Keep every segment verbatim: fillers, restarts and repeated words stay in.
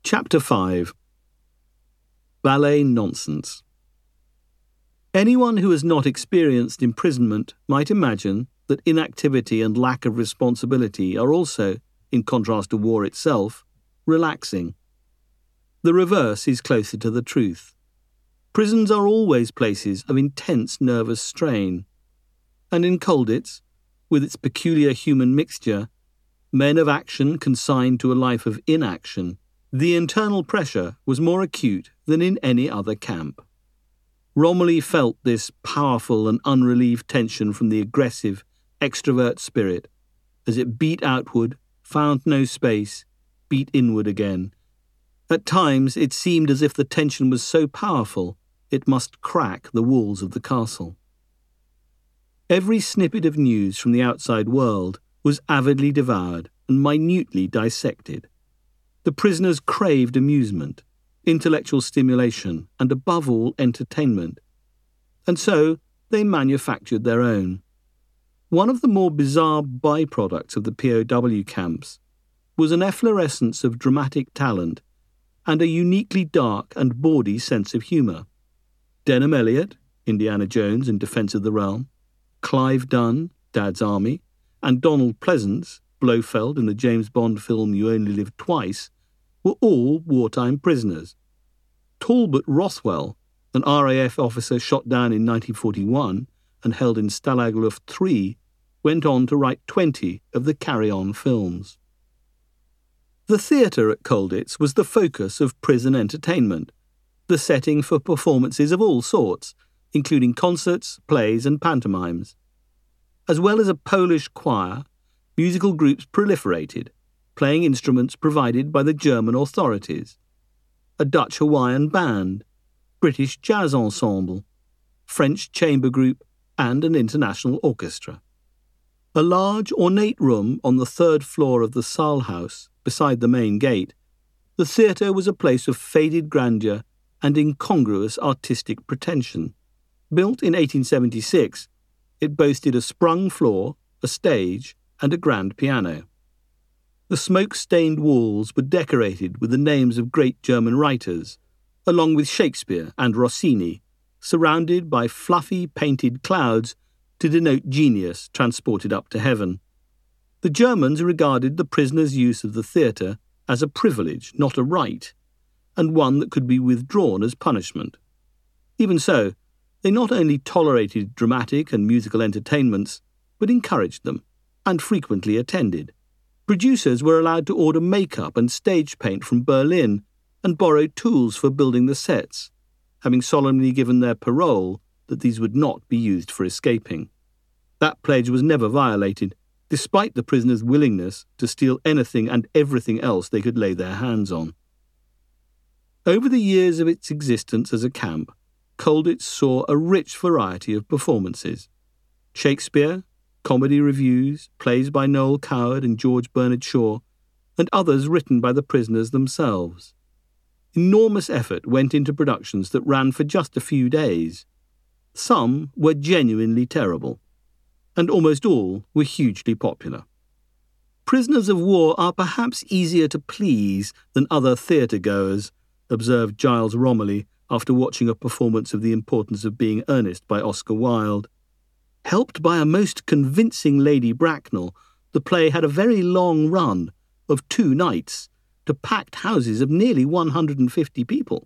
Chapter five. Ballet Nonsense. Anyone who has not experienced imprisonment might imagine that inactivity and lack of responsibility are also, in contrast to war itself, relaxing. The reverse is closer to the truth. Prisons are always places of intense nervous strain. And in Colditz, with its peculiar human mixture, men of action consigned to a life of inaction, the internal pressure was more acute than in any other camp. Romilly felt this powerful and unrelieved tension from the aggressive, extrovert spirit, as it beat outward, found no space, beat inward again. At times it seemed as if the tension was so powerful it must crack the walls of the castle. Every snippet of news from the outside world was avidly devoured and minutely dissected. The prisoners craved amusement, intellectual stimulation, and above all entertainment. And so they manufactured their own. One of the more bizarre byproducts of the P O W camps was an efflorescence of dramatic talent and a uniquely dark and bawdy sense of humour. Denham Elliott, Indiana Jones in Defence of the Realm, Clive Dunn, Dad's Army, and Donald Pleasance, Blofeld in the James Bond film You Only Live Twice, were all wartime prisoners. Talbot Rothwell, an R A F officer shot down in nineteen forty-one and held in Stalag Luft three, went on to write twenty of the Carry On films. The theatre at Colditz was the focus of prison entertainment, the setting for performances of all sorts, including concerts, plays and pantomimes. As well as a Polish choir, musical groups proliferated, playing instruments provided by the German authorities. A Dutch-Hawaiian band, British jazz ensemble, French chamber group, and an international orchestra. A large, ornate room on the third floor of the Saalhaus, beside the main gate, the theatre was a place of faded grandeur and incongruous artistic pretension. Built in eighteen seventy-six, it boasted a sprung floor, a stage, and a grand piano. The smoke-stained walls were decorated with the names of great German writers, along with Shakespeare and Rossini, surrounded by fluffy painted clouds to denote genius transported up to heaven. The Germans regarded the prisoners' use of the theatre as a privilege, not a right, and one that could be withdrawn as punishment. Even so, they not only tolerated dramatic and musical entertainments, but encouraged them, and frequently attended. Producers were allowed to order makeup and stage paint from Berlin and borrow tools for building the sets, having solemnly given their parole that these would not be used for escaping. That pledge was never violated, despite the prisoners' willingness to steal anything and everything else they could lay their hands on. Over the years of its existence as a camp, Colditz saw a rich variety of performances. Shakespeare, comedy revues, plays by Noel Coward and George Bernard Shaw, and others written by the prisoners themselves. Enormous effort went into productions that ran for just a few days. Some were genuinely terrible, and almost all were hugely popular. Prisoners of war are perhaps easier to please than other theatre-goers, observed Giles Romilly after watching a performance of The Importance of Being Earnest by Oscar Wilde. Helped by a most convincing Lady Bracknell, the play had a very long run of two nights to packed houses of nearly one hundred fifty people.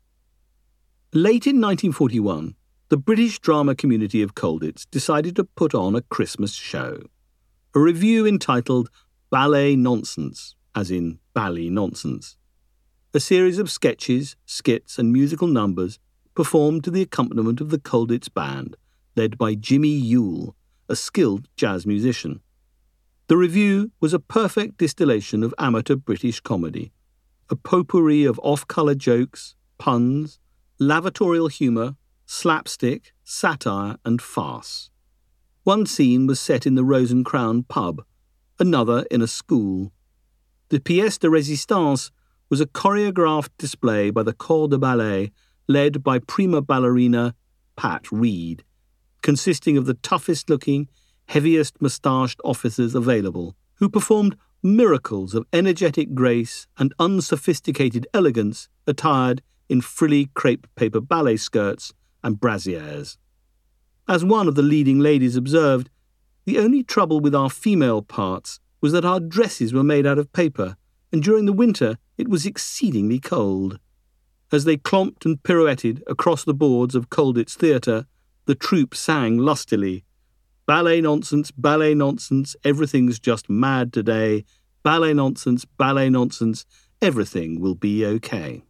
Late in nineteen forty-one, the British drama community of Colditz decided to put on a Christmas show. A revue entitled Ballet Nonsense, as in bally nonsense. A series of sketches, skits and musical numbers performed to the accompaniment of the Colditz band, led by Jimmy Yule, a skilled jazz musician. The revue was a perfect distillation of amateur British comedy, a potpourri of off-colour jokes, puns, lavatorial humour, slapstick, satire and farce. One scene was set in the Rose and Crown pub, another in a school. The pièce de résistance was a choreographed display by the Corps de Ballet, led by prima ballerina Pat Reed, consisting of the toughest-looking, heaviest moustached officers available, who performed miracles of energetic grace and unsophisticated elegance attired in frilly crepe paper ballet skirts and brassieres. As one of the leading ladies observed, the only trouble with our female parts was that our dresses were made out of paper, and during the winter it was exceedingly cold. As they clomped and pirouetted across the boards of Colditz Theatre, the troupe sang lustily, "Ballet nonsense, ballet nonsense, everything's just mad today. Ballet nonsense, ballet nonsense, everything will be okay."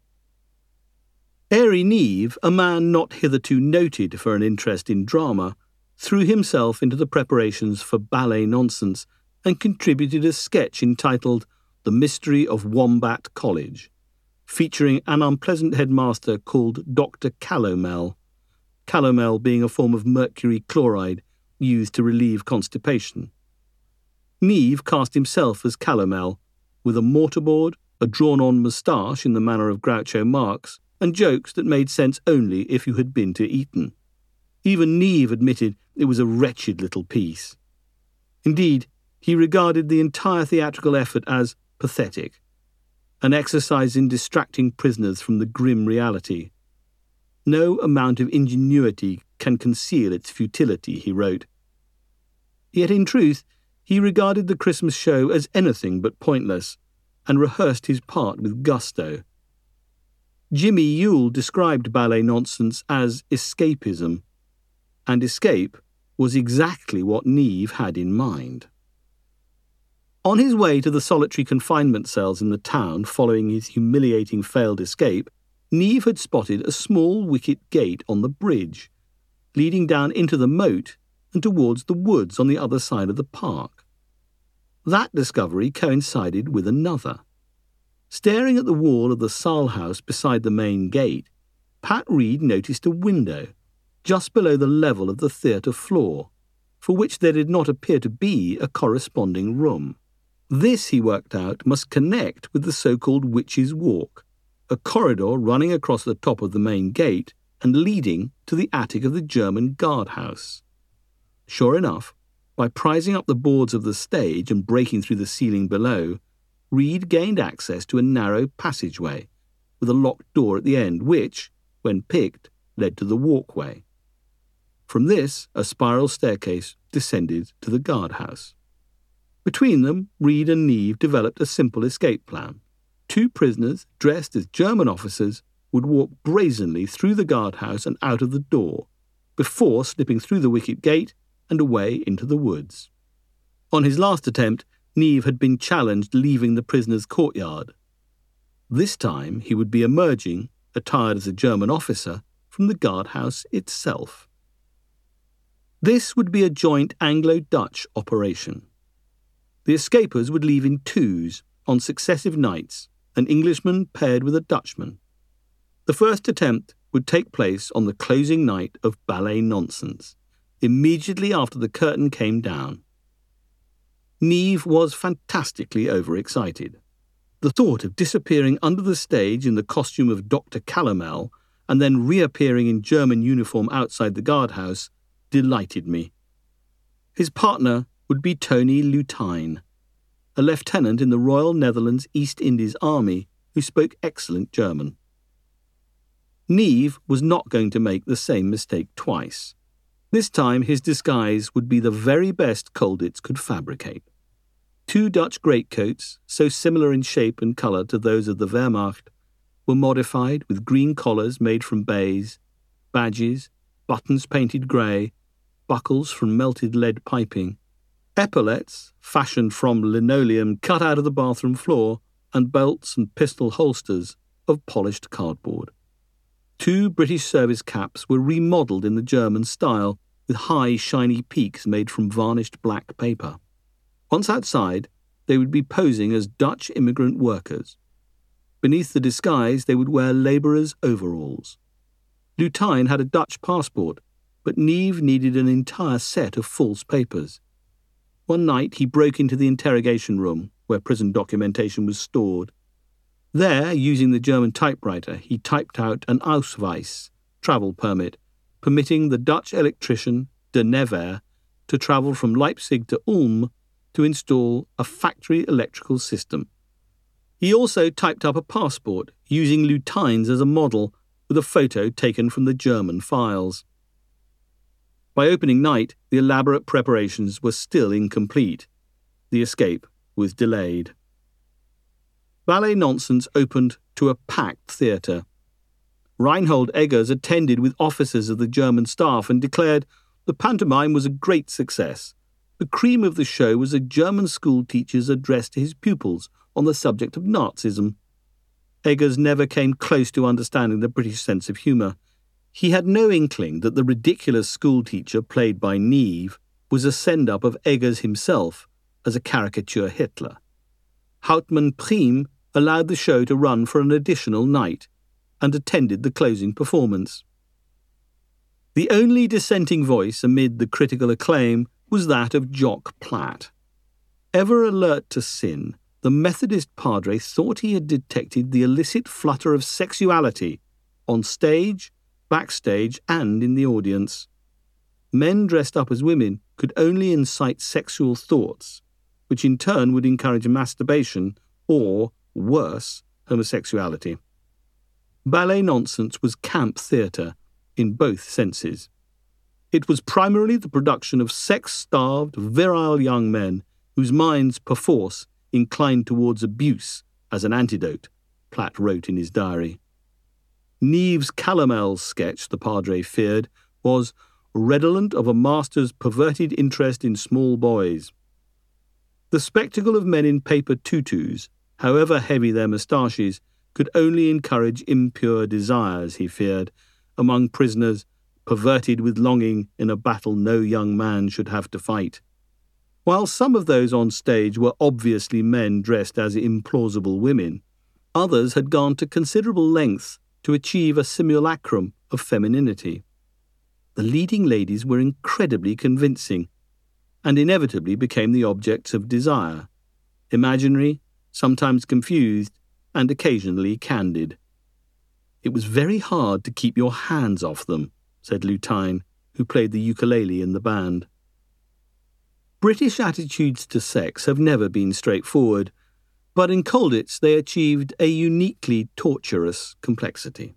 Airy Neave, a man not hitherto noted for an interest in drama, threw himself into the preparations for ballet nonsense and contributed a sketch entitled The Mystery of Wombat College, featuring an unpleasant headmaster called Doctor Calomel, calomel being a form of mercury chloride used to relieve constipation. Neave cast himself as Calomel, with a mortarboard, a drawn-on moustache in the manner of Groucho Marx, and jokes that made sense only if you had been to Eton. Even Neave admitted it was a wretched little piece. Indeed, he regarded the entire theatrical effort as pathetic, an exercise in distracting prisoners from the grim reality. No amount of ingenuity can conceal its futility, he wrote. Yet in truth, he regarded the Christmas show as anything but pointless, and rehearsed his part with gusto. Jimmy Yule described ballet nonsense as escapism, and escape was exactly what Neave had in mind. On his way to the solitary confinement cells in the town following his humiliating failed escape, Neave had spotted a small wicket gate on the bridge, leading down into the moat and towards the woods on the other side of the park. That discovery coincided with another. Staring at the wall of the Saal House beside the main gate, Pat Reed noticed a window just below the level of the theatre floor, for which there did not appear to be a corresponding room. This, he worked out, must connect with the so-called Witch's Walk, a corridor running across the top of the main gate and leading to the attic of the German guardhouse. Sure enough, by prizing up the boards of the stage and breaking through the ceiling below, Reed gained access to a narrow passageway with a locked door at the end which, when picked, led to the walkway. From this, a spiral staircase descended to the guardhouse. Between them, Reed and Neave developed a simple escape plan. Two prisoners, dressed as German officers, would walk brazenly through the guardhouse and out of the door, before slipping through the wicket gate and away into the woods. On his last attempt, Neave had been challenged leaving the prisoner's courtyard. This time he would be emerging, attired as a German officer, from the guardhouse itself. This would be a joint Anglo-Dutch operation. The escapers would leave in twos on successive nights, an Englishman paired with a Dutchman. The first attempt would take place on the closing night of Ballet Nonsense, immediately after the curtain came down. Neave was fantastically overexcited. The thought of disappearing under the stage in the costume of Doctor Calomel and then reappearing in German uniform outside the guardhouse delighted me. His partner would be Tony Lutijn, a lieutenant in the Royal Netherlands East Indies Army who spoke excellent German. Neave was not going to make the same mistake twice. This time his disguise would be the very best Colditz could fabricate. Two Dutch greatcoats, so similar in shape and colour to those of the Wehrmacht, were modified with green collars made from baize, badges, buttons painted grey, buckles from melted lead piping, epaulets fashioned from linoleum cut out of the bathroom floor, and belts and pistol holsters of polished cardboard. Two British service caps were remodelled in the German style, with high, shiny peaks made from varnished black paper. Once outside, they would be posing as Dutch immigrant workers. Beneath the disguise, they would wear labourers' overalls. Lutijn had a Dutch passport, but Neave needed an entire set of false papers. One night he broke into the interrogation room, where prison documentation was stored. There, using the German typewriter, he typed out an Ausweis, travel permit, permitting the Dutch electrician, De Nevers, to travel from Leipzig to Ulm to install a factory electrical system. He also typed up a passport using Lutein's as a model with a photo taken from the German files. By opening night, the elaborate preparations were still incomplete. The escape was delayed. Ballet Nonsense opened to a packed theatre. Reinhold Eggers attended with officers of the German staff and declared the pantomime was a great success. The cream of the show was a German school teacher's address to his pupils on the subject of Nazism. Eggers never came close to understanding the British sense of humour. He had no inkling that the ridiculous schoolteacher played by Nieve was a send-up of Eggers himself as a caricature Hitler. Hauptmann Priem allowed the show to run for an additional night and attended the closing performance. The only dissenting voice amid the critical acclaim was that of Jock Platt. Ever alert to sin, the Methodist padre thought he had detected the illicit flutter of sexuality on stage, backstage, and in the audience. Men dressed up as women could only incite sexual thoughts, which in turn would encourage masturbation or, worse, homosexuality. Ballet Nonsense was camp theatre in both senses. It was primarily the production of sex-starved, virile young men whose minds, perforce, inclined towards abuse as an antidote, Platt wrote in his diary. Nieve's Calomel sketch, the padre feared, was redolent of a master's perverted interest in small boys. The spectacle of men in paper tutus, however heavy their moustaches, could only encourage impure desires, he feared, among prisoners perverted with longing in a battle no young man should have to fight. While some of those on stage were obviously men dressed as implausible women, others had gone to considerable lengths to achieve a simulacrum of femininity. The leading ladies were incredibly convincing, and inevitably became the objects of desire, imaginary, sometimes confused, and occasionally candid. It was very hard to keep your hands off them, said Lutein, who played the ukulele in the band. British attitudes to sex have never been straightforward, but in Colditz they achieved a uniquely tortuous complexity.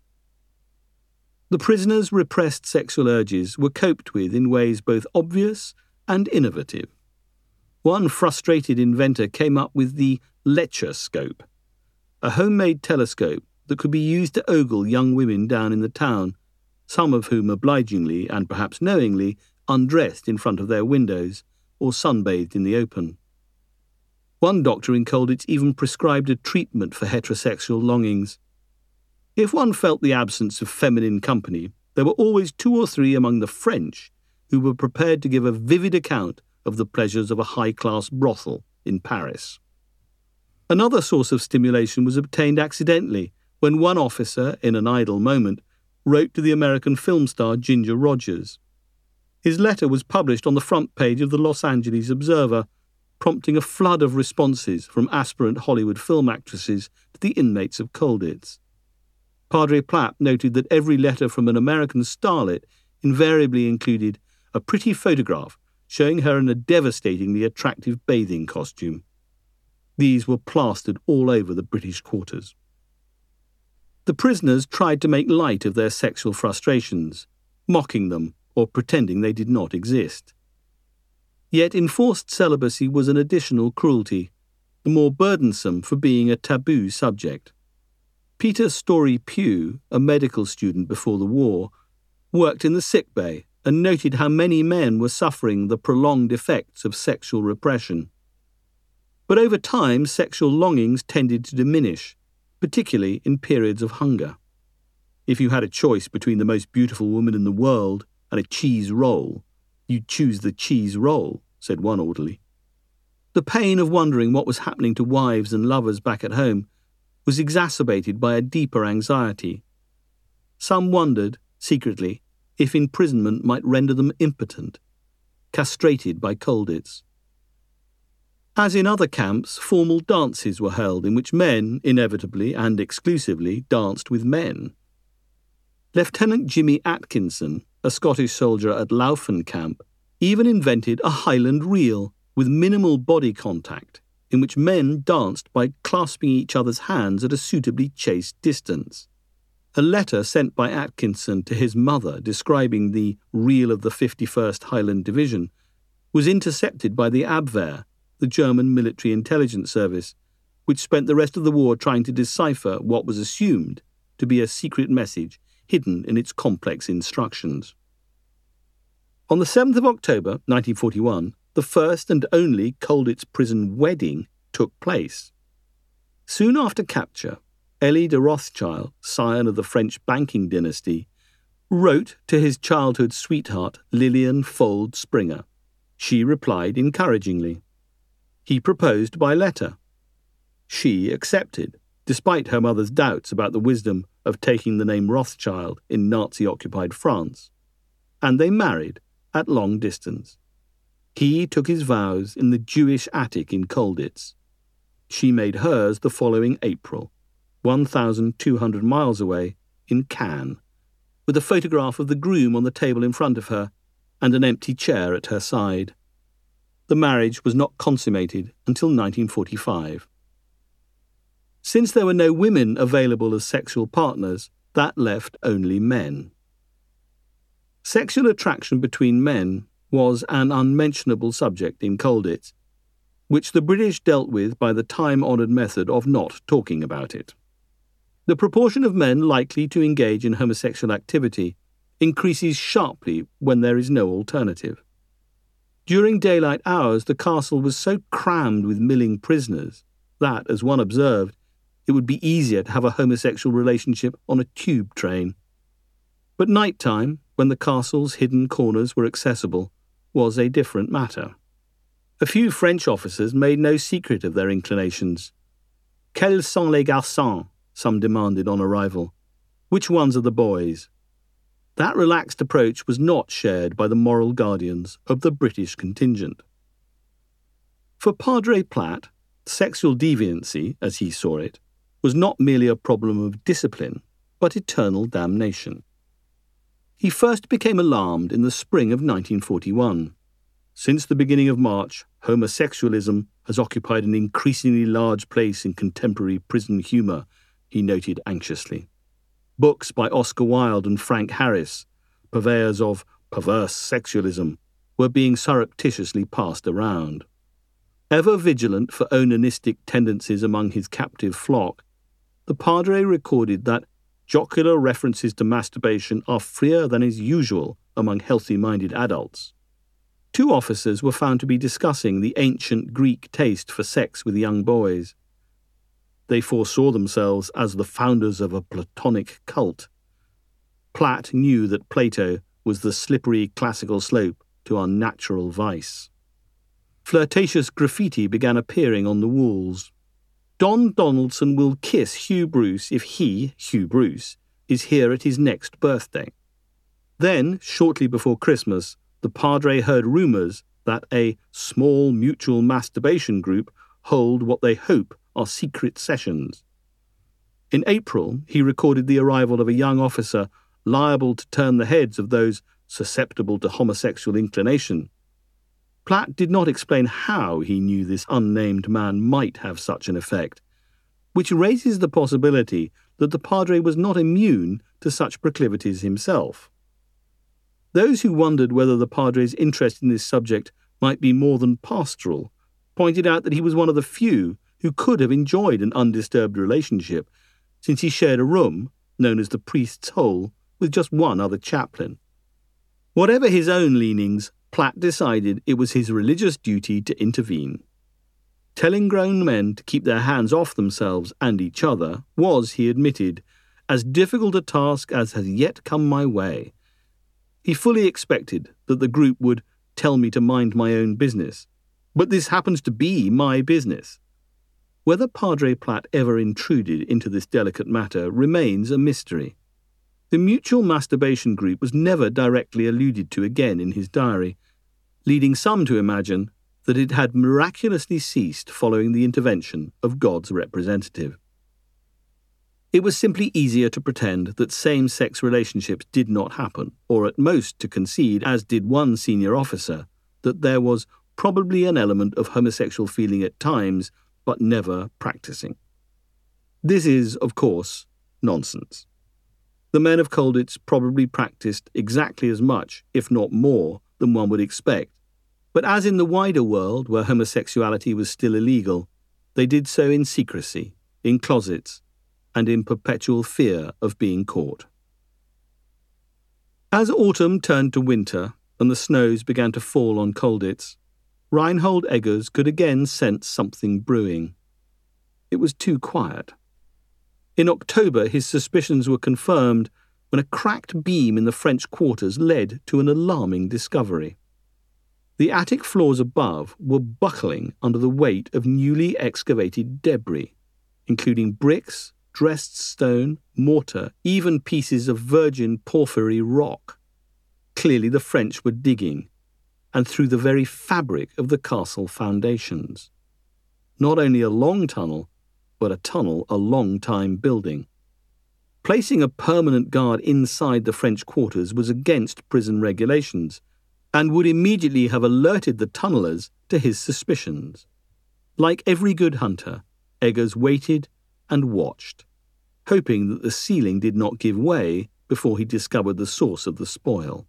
The prisoners' repressed sexual urges were coped with in ways both obvious and innovative. One frustrated inventor came up with the Lecturescope, a homemade telescope that could be used to ogle young women down in the town, some of whom obligingly and perhaps knowingly undressed in front of their windows or sunbathed in the open. One doctor in Colditz even prescribed a treatment for heterosexual longings. If one felt the absence of feminine company, there were always two or three among the French who were prepared to give a vivid account of the pleasures of a high-class brothel in Paris. Another source of stimulation was obtained accidentally when one officer, in an idle moment, wrote to the American film star Ginger Rogers. His letter was published on the front page of the Los Angeles Observer, prompting a flood of responses from aspirant Hollywood film actresses to the inmates of Colditz. Padre Platt noted that every letter from an American starlet invariably included a pretty photograph showing her in a devastatingly attractive bathing costume. These were plastered all over the British quarters. The prisoners tried to make light of their sexual frustrations, mocking them or pretending they did not exist. Yet enforced celibacy was an additional cruelty, the more burdensome for being a taboo subject. Peter Story Pugh, a medical student before the war, worked in the sick bay and noted how many men were suffering the prolonged effects of sexual repression. But over time, sexual longings tended to diminish, particularly in periods of hunger. If you had a choice between the most beautiful woman in the world and a cheese roll, you'd choose the cheese roll, said one orderly. The pain of wondering what was happening to wives and lovers back at home was exacerbated by a deeper anxiety. Some wondered, secretly, if imprisonment might render them impotent, castrated by Colditz. As in other camps, formal dances were held in which men, inevitably and exclusively, danced with men. Lieutenant Jimmy Atkinson, a Scottish soldier at Laufen Camp, even invented a Highland reel with minimal body contact, in which men danced by clasping each other's hands at a suitably chaste distance. A letter sent by Atkinson to his mother describing the reel of the fifty-first Highland Division was intercepted by the Abwehr, the German military intelligence service, which spent the rest of the war trying to decipher what was assumed to be a secret message hidden in its complex instructions. On the seventh of October nineteen forty-one, the first and only Colditz prison wedding took place. Soon after capture, Elie de Rothschild, scion of the French banking dynasty, wrote to his childhood sweetheart Lillian Fold Springer. She replied encouragingly. He proposed by letter. She accepted, despite her mother's doubts about the wisdom of taking the name Rothschild in Nazi-occupied France, and they married at long distance. He took his vows in the Jewish attic in Colditz. She made hers the following April, one thousand two hundred miles away, in Cannes, with a photograph of the groom on the table in front of her and an empty chair at her side. The marriage was not consummated until nineteen forty-five. Since there were no women available as sexual partners, that left only men. Sexual attraction between men was an unmentionable subject in Colditz, which the British dealt with by the time-honoured method of not talking about it. The proportion of men likely to engage in homosexual activity increases sharply when there is no alternative. During daylight hours, the castle was so crammed with milling prisoners that, as one observed, it would be easier to have a homosexual relationship on a tube train. But night-time, when the castle's hidden corners were accessible, was a different matter. A few French officers made no secret of their inclinations. Quels sont les garçons? Some demanded on arrival. Which ones are the boys? That relaxed approach was not shared by the moral guardians of the British contingent. For Padre Platt, sexual deviancy, as he saw it, was not merely a problem of discipline, but eternal damnation. He first became alarmed in the spring of nineteen forty-one. Since the beginning of March, homosexualism has occupied an increasingly large place in contemporary prison humour, he noted anxiously. Books by Oscar Wilde and Frank Harris, purveyors of perverse sexualism, were being surreptitiously passed around. Ever vigilant for onanistic tendencies among his captive flock, the Padre recorded that jocular references to masturbation are freer than is usual among healthy-minded adults. Two officers were found to be discussing the ancient Greek taste for sex with young boys. They foresaw themselves as the founders of a Platonic cult. Platt knew that Plato was the slippery classical slope to unnatural vice. Flirtatious graffiti began appearing on the walls. Don Donaldson will kiss Hugh Bruce if he, Hugh Bruce, is here at his next birthday. Then, shortly before Christmas, the Padre heard rumours that a small mutual masturbation group hold what they hope are secret sessions. In April, he recorded the arrival of a young officer liable to turn the heads of those susceptible to homosexual inclination. Platt did not explain how he knew this unnamed man might have such an effect, which raises the possibility that the Padre was not immune to such proclivities himself. Those who wondered whether the Padre's interest in this subject might be more than pastoral pointed out that he was one of the few who could have enjoyed an undisturbed relationship, since he shared a room, known as the priest's hole, with just one other chaplain. Whatever his own leanings, Platt decided it was his religious duty to intervene. Telling grown men to keep their hands off themselves and each other was, he admitted, as difficult a task as has yet come my way. He fully expected that the group would tell me to mind my own business, but this happens to be my business. Whether Padre Platt ever intruded into this delicate matter remains a mystery. The mutual masturbation group was never directly alluded to again in his diary, leading some to imagine that it had miraculously ceased following the intervention of God's representative. It was simply easier to pretend that same-sex relationships did not happen, or at most to concede, as did one senior officer, that there was probably an element of homosexual feeling at times, but never practicing. This is, of course, nonsense. The men of Colditz probably practiced exactly as much, if not more, than one would expect, but as in the wider world where homosexuality was still illegal, they did so in secrecy, in closets, and in perpetual fear of being caught. As autumn turned to winter and the snows began to fall on Colditz, Reinhold Eggers could again sense something brewing. It was too quiet. In October, his suspicions were confirmed when a cracked beam in the French quarters led to an alarming discovery. The attic floors above were buckling under the weight of newly excavated debris, including bricks, dressed stone, mortar, even pieces of virgin porphyry rock. Clearly the French were digging, and through the very fabric of the castle foundations. Not only a long tunnel, but a tunnel a long time building. Placing a permanent guard inside the French quarters was against prison regulations, and would immediately have alerted the tunnellers to his suspicions. Like every good hunter, Eggers waited and watched, hoping that the ceiling did not give way before he discovered the source of the spoil.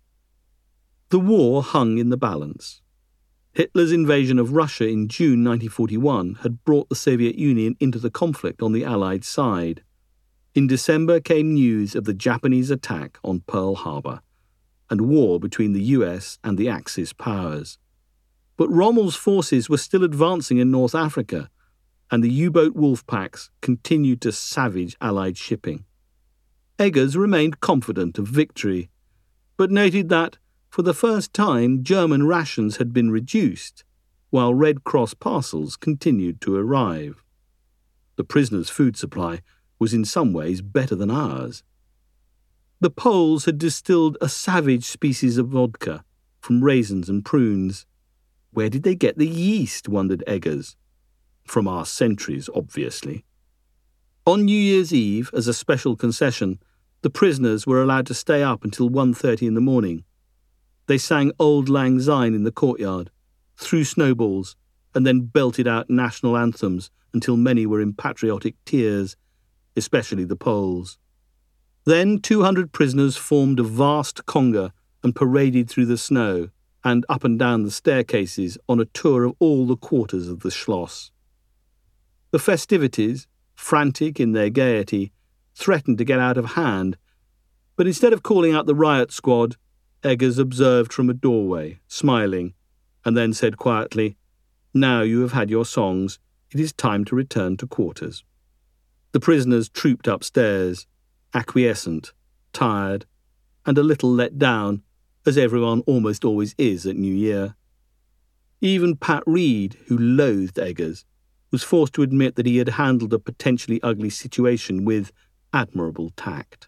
The war hung in the balance. Hitler's invasion of Russia in June nineteen forty-one had brought the Soviet Union into the conflict on the Allied side. In December came news of the Japanese attack on Pearl Harbor, and war between the U S and the Axis powers. But Rommel's forces were still advancing in North Africa, and the U-boat wolf packs continued to savage Allied shipping. Eggers remained confident of victory, but noted that, for the first time, German rations had been reduced, while Red Cross parcels continued to arrive. The prisoners' food supply was in some ways better than ours. The Poles had distilled a savage species of vodka from raisins and prunes. Where did they get the yeast, wondered Eggers. From our sentries, obviously. On New Year's Eve, as a special concession, the prisoners were allowed to stay up until one thirty in the morning. They sang Auld Lang Syne in the courtyard, threw snowballs, and then belted out national anthems until many were in patriotic tears, especially the Poles. Then two hundred prisoners formed a vast conga and paraded through the snow and up and down the staircases on a tour of all the quarters of the Schloss. The festivities, frantic in their gaiety, threatened to get out of hand, but instead of calling out the riot squad, Eggers observed from a doorway, smiling, and then said quietly, "Now you have had your songs, it is time to return to quarters." The prisoners trooped upstairs, acquiescent, tired, and a little let down, as everyone almost always is at New Year. Even Pat Reed, who loathed Eggers, was forced to admit that he had handled a potentially ugly situation with admirable tact.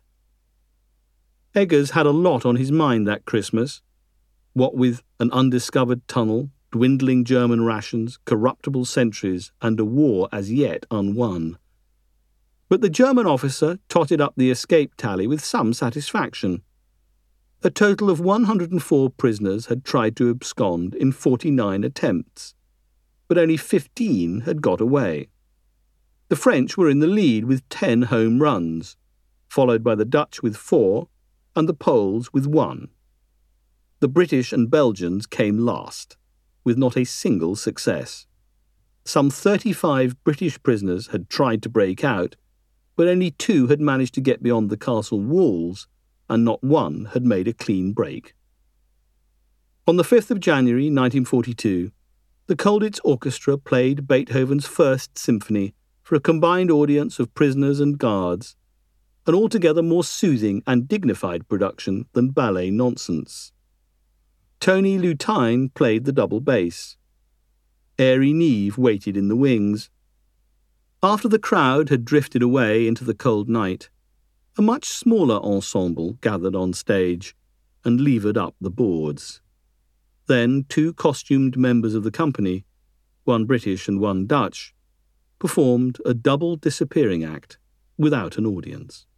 Eggers had a lot on his mind that Christmas, what with an undiscovered tunnel, dwindling German rations, corruptible sentries, and a war as yet unwon. But the German officer totted up the escape tally with some satisfaction. A total of one hundred four prisoners had tried to abscond in forty-nine attempts, but only fifteen had got away. The French were in the lead with ten home runs, followed by the Dutch with four, and the Poles with one. The British and Belgians came last, with not a single success. Some thirty-five British prisoners had tried to break out, but only two had managed to get beyond the castle walls, and not one had made a clean break. On the fifth of January nineteen forty-two, the Colditz Orchestra played Beethoven's First Symphony for a combined audience of prisoners and guards, an altogether more soothing and dignified production than ballet nonsense. Tony Lutine played the double bass. Airy Neve waited in the wings. After the crowd had drifted away into the cold night, a much smaller ensemble gathered on stage and levered up the boards. Then two costumed members of the company, one British and one Dutch, performed a double disappearing act without an audience.